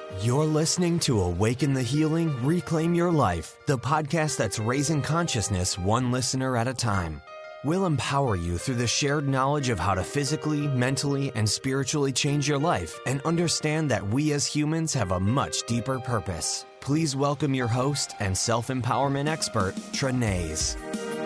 You're listening to Awaken the Healing, Reclaim Your Life, the podcast that's raising consciousness one listener at a time. We'll empower you through the shared knowledge of how to physically, mentally, and spiritually change your life and understand that we as humans have a much deeper purpose. Please welcome your host and self-empowerment expert, Trenaise.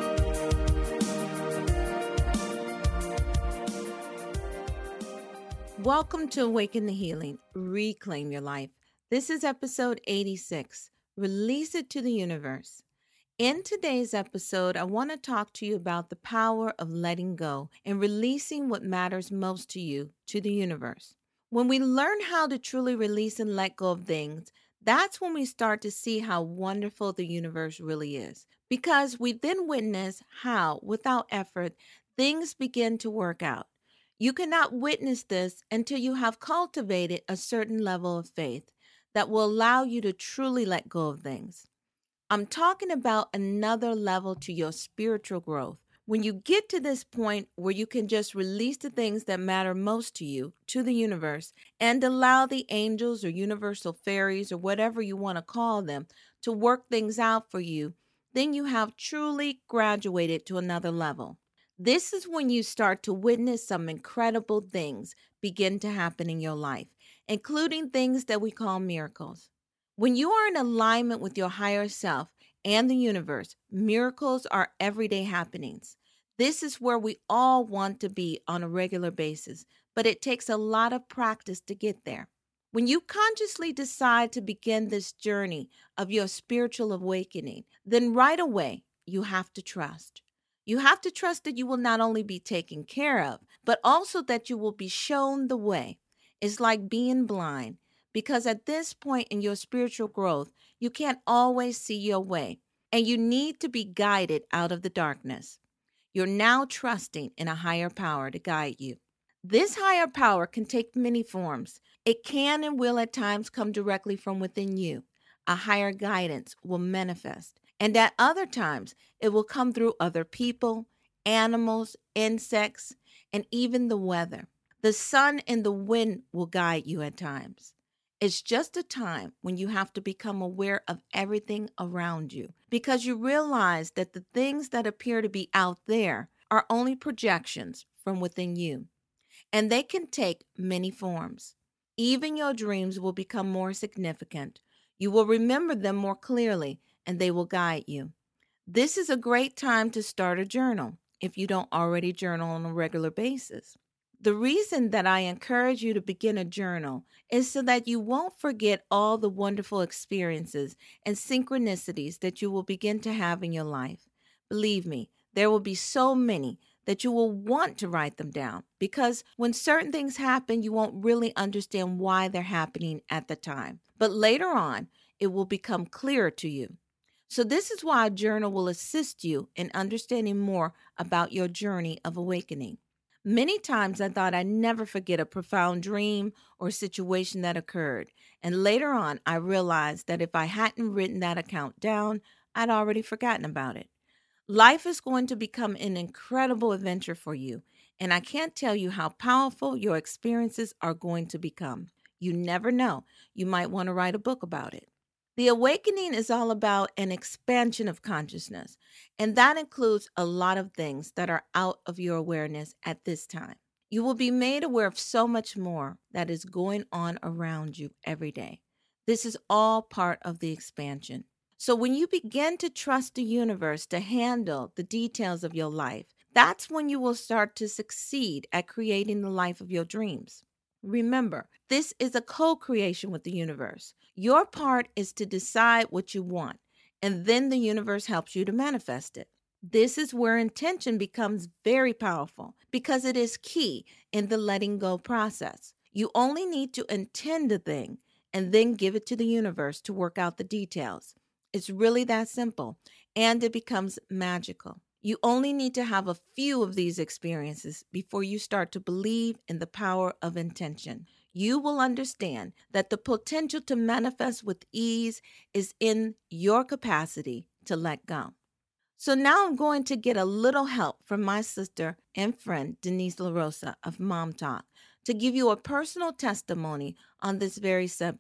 Welcome to Awaken the Healing, Reclaim Your Life. This is episode 86, Release It to the Universe. In today's episode, I want to talk to you about the power of letting go and releasing what matters most to you to the universe. When we learn how to truly release and let go of things, that's when we start to see how wonderful the universe really is. Because we then witness how, without effort, things begin to work out. You cannot witness this until you have cultivated a certain level of faith that will allow you to truly let go of things. I'm talking about another level to your spiritual growth. When you get to this point where you can just release the things that matter most to you, to the universe, and allow the angels or universal fairies or whatever you want to call them to work things out for you, then you have truly graduated to another level. This is when you start to witness some incredible things begin to happen in your life, including things that we call miracles. When you are in alignment with your higher self and the universe, miracles are everyday happenings. This is where we all want to be on a regular basis, but it takes a lot of practice to get there. When you consciously decide to begin this journey of your spiritual awakening, then right away you have to trust. You have to trust that you will not only be taken care of, but also that you will be shown the way. It's like being blind. Because at this point in your spiritual growth, you can't always see your way, and you need to be guided out of the darkness. You're now trusting in a higher power to guide you. This higher power can take many forms. It can and will at times come directly from within you. A higher guidance will manifest, and at other times, it will come through other people, animals, insects, and even the weather. The sun and the wind will guide you at times. It's just a time when you have to become aware of everything around you because you realize that the things that appear to be out there are only projections from within you, and they can take many forms. Even your dreams will become more significant. You will remember them more clearly, and they will guide you. This is a great time to start a journal if you don't already journal on a regular basis. The reason that I encourage you to begin a journal is so that you won't forget all the wonderful experiences and synchronicities that you will begin to have in your life. Believe me, there will be so many that you will want to write them down because when certain things happen, you won't really understand why they're happening at the time. But later on, it will become clearer to you. So this is why a journal will assist you in understanding more about your journey of awakening. Many times I thought I'd never forget a profound dream or situation that occurred. And later on, I realized that if I hadn't written that account down, I'd already forgotten about it. Life is going to become an incredible adventure for you. And I can't tell you how powerful your experiences are going to become. You never know. You might want to write a book about it. The awakening is all about an expansion of consciousness, and that includes a lot of things that are out of your awareness at this time. You will be made aware of so much more that is going on around you every day. This is all part of the expansion. So when you begin to trust the universe to handle the details of your life, that's when you will start to succeed at creating the life of your dreams. Remember, this is a co-creation with the universe. Your part is to decide what you want, and then the universe helps you to manifest it. This is where intention becomes very powerful because it is key in the letting go process. You only need to intend a thing and then give it to the universe to work out the details. It's really that simple, and it becomes magical. You only need to have a few of these experiences before you start to believe in the power of intention. You will understand that the potential to manifest with ease is in your capacity to let go. So now I'm going to get a little help from my sister and friend, Denise LaRosa of Mom Talk, to give you a personal testimony on this very subject.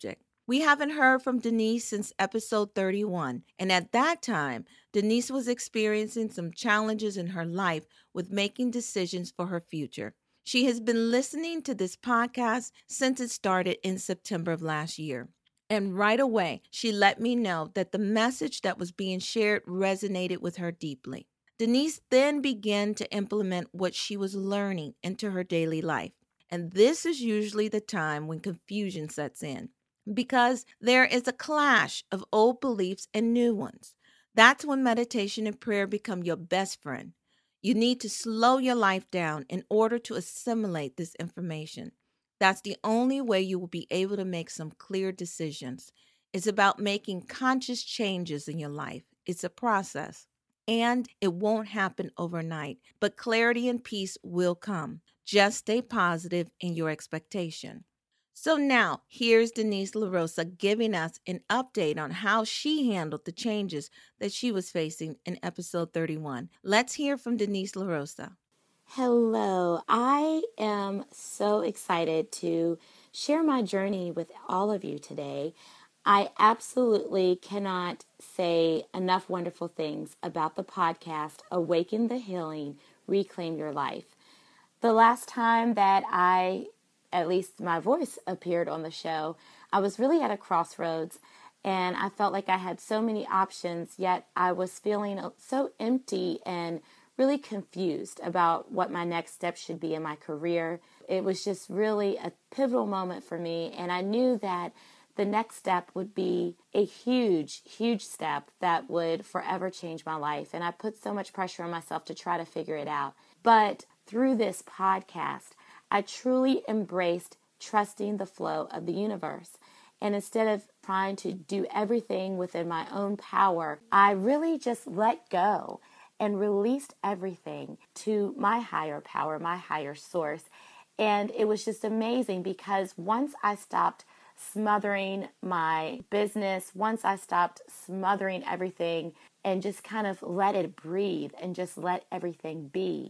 We haven't heard from Denise since episode 31, and at that time, Denise was experiencing some challenges in her life with making decisions for her future. She has been listening to this podcast since it started in September of last year. And right away, she let me know that the message that was being shared resonated with her deeply. Denise then began to implement what she was learning into her daily life. And this is usually the time when confusion sets in because there is a clash of old beliefs and new ones. That's when meditation and prayer become your best friend. You need to slow your life down in order to assimilate this information. That's the only way you will be able to make some clear decisions. It's about making conscious changes in your life. It's a process, and it won't happen overnight, but clarity and peace will come. Just stay positive in your expectation. So now, here's Denise LaRosa giving us an update on how she handled the changes that she was facing in episode 31. Let's hear from Denise LaRosa. Hello, I am so excited to share my journey with all of you today. I absolutely cannot say enough wonderful things about the podcast, Awaken the Healing, Reclaim Your Life. The last time that at least my voice appeared on the show, I was really at a crossroads and I felt like I had so many options, yet I was feeling so empty and really confused about what my next step should be in my career. It was just really a pivotal moment for me, and I knew that the next step would be a huge, huge step that would forever change my life. And I put so much pressure on myself to try to figure it out. But through this podcast, I truly embraced trusting the flow of the universe. And instead of trying to do everything within my own power, I really just let go and released everything to my higher power, my higher source. And it was just amazing because once I stopped smothering my business, once I stopped smothering everything and just kind of let it breathe and just let everything be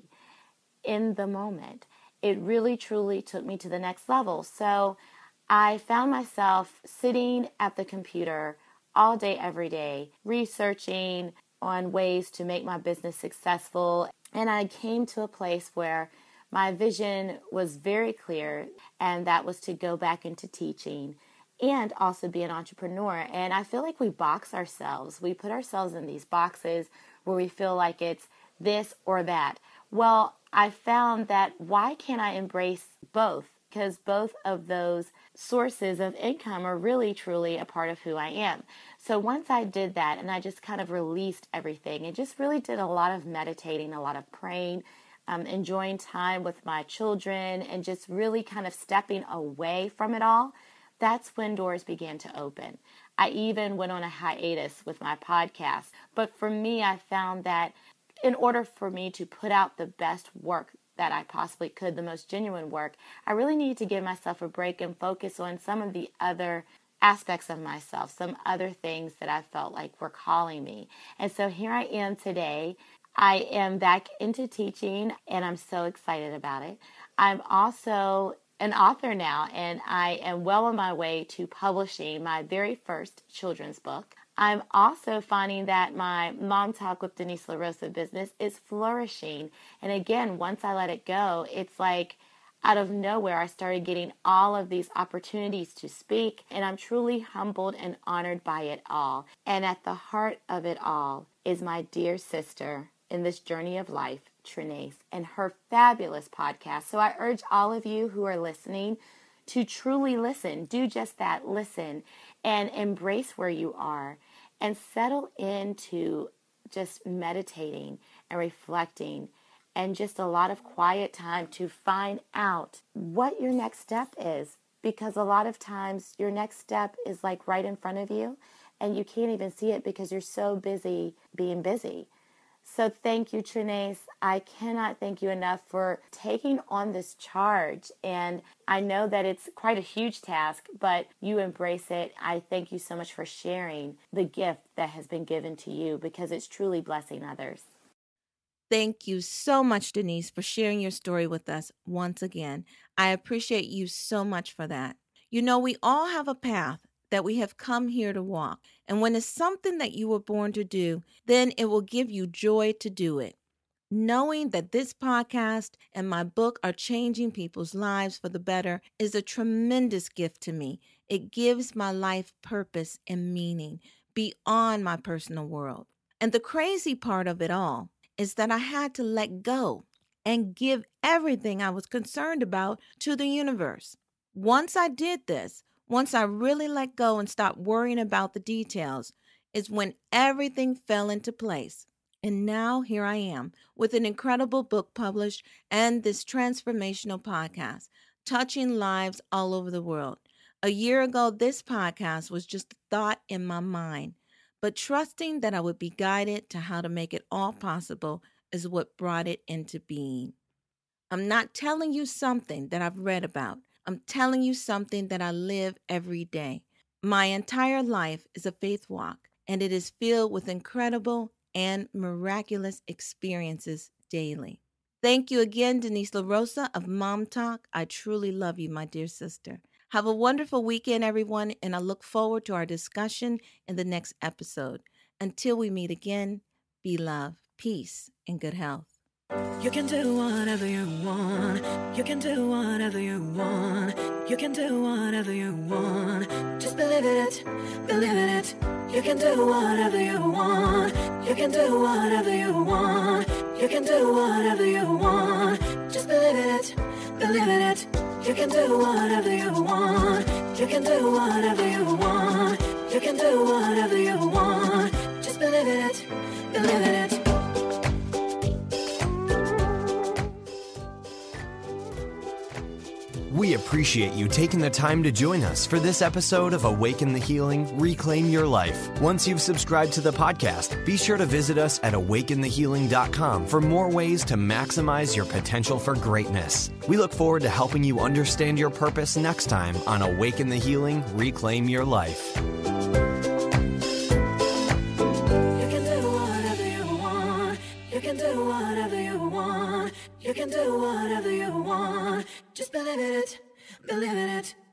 in the moment, it really truly took me to the next level. So I found myself sitting at the computer all day, every day, researching on ways to make my business successful. And I came to a place where my vision was very clear, and that was to go back into teaching and also be an entrepreneur. And I feel like we box ourselves. We put ourselves in these boxes where we feel like it's this or that. Well, I found that why can't I embrace both? Because both of those sources of income are really, truly a part of who I am. So once I did that and I just kind of released everything and just really did a lot of meditating, a lot of praying, enjoying time with my children, and just really kind of stepping away from it all, that's when doors began to open. I even went on a hiatus with my podcast. But for me, I found that in order for me to put out the best work that I possibly could, the most genuine work, I really needed to give myself a break and focus on some of the other aspects of myself, some other things that I felt like were calling me. And so here I am today. I am back into teaching, and I'm so excited about it. I'm also an author now, and I am well on my way to publishing my very first children's book. I'm also finding that my Mom Talk with Denise LaRosa business is flourishing. And again, once I let it go, it's like out of nowhere, I started getting all of these opportunities to speak, and I'm truly humbled and honored by it all. And at the heart of it all is my dear sister in this journey of life, Trinace, and her fabulous podcast. So I urge all of you who are listening to truly listen. Do just that, listen, and embrace where you are and settle into just meditating and reflecting and just a lot of quiet time to find out what your next step is. Because a lot of times your next step is like right in front of you and you can't even see it because you're so busy being busy. So thank you, Trinace. I cannot thank you enough for taking on this charge. And I know that it's quite a huge task, but you embrace it. I thank you so much for sharing the gift that has been given to you because it's truly blessing others. Thank you so much, Denise, for sharing your story with us once again. I appreciate you so much for that. You know, we all have a path that we have come here to walk. And when it's something that you were born to do, then it will give you joy to do it. Knowing that this podcast and my book are changing people's lives for the better is a tremendous gift to me. It gives my life purpose and meaning beyond my personal world. And the crazy part of it all is that I had to let go and give everything I was concerned about to the universe. Once I did this, once I really let go and stopped worrying about the details, is when everything fell into place. And now here I am with an incredible book published and this transformational podcast, touching lives all over the world. A year ago, this podcast was just a thought in my mind, but trusting that I would be guided to how to make it all possible is what brought it into being. I'm not telling you something that I've read about. I'm telling you something that I live every day. My entire life is a faith walk, and it is filled with incredible and miraculous experiences daily. Thank you again, Denise LaRosa of Mom Talk. I truly love you, my dear sister. Have a wonderful weekend, everyone, and I look forward to our discussion in the next episode. Until we meet again, be love, peace, and good health. You can do whatever you want. You can do whatever you want. You can do whatever you want. Just believe it, believe in it. You can do whatever you want. You can do whatever you want. You can do whatever you want. Just believe it, believe in it. You can do whatever you want. You can do whatever you want. You can do whatever you want. Just believe it, believe in it. We appreciate you taking the time to join us for this episode of Awaken the Healing, Reclaim Your Life. Once you've subscribed to the podcast, be sure to visit us at awakenthehealing.com for more ways to maximize your potential for greatness. We look forward to helping you understand your purpose next time on Awaken the Healing, Reclaim Your Life. You can do whatever you want. You can do whatever you want. You can do whatever you want. Just believe in it, believe in it.